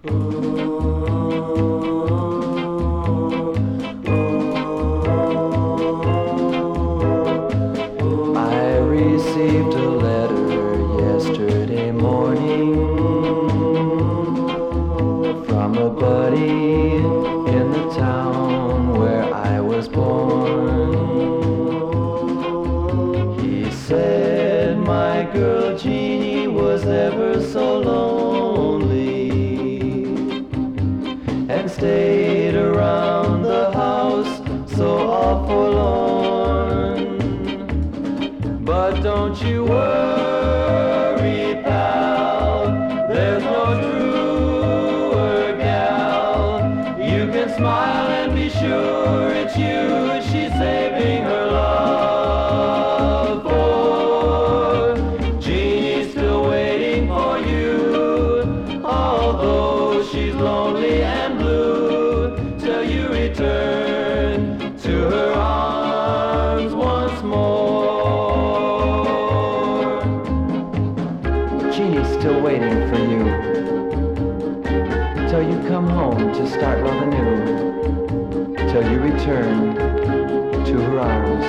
I received a letter yesterday morning from a buddy in the town where I was born. He said my girl Jeannie was ever so lonely and stayed around the house so awful forlorn. But don't you worry, pal, there's no truer gal. You can smile and be sure it's you she's saving her love for. Jeannie's still waiting for you, although she's lonely and blue, till you return to her arms once more. Jeannie's still waiting for you, till you come home to start love anew, till you return to her arms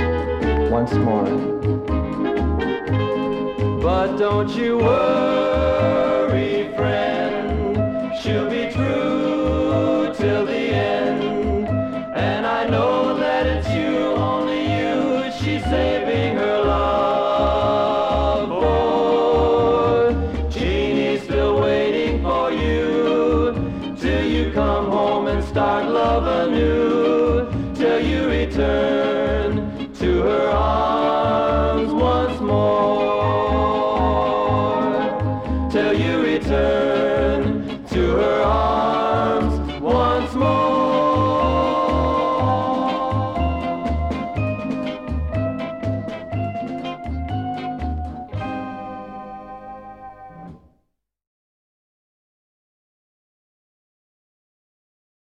once more. But don't you worry,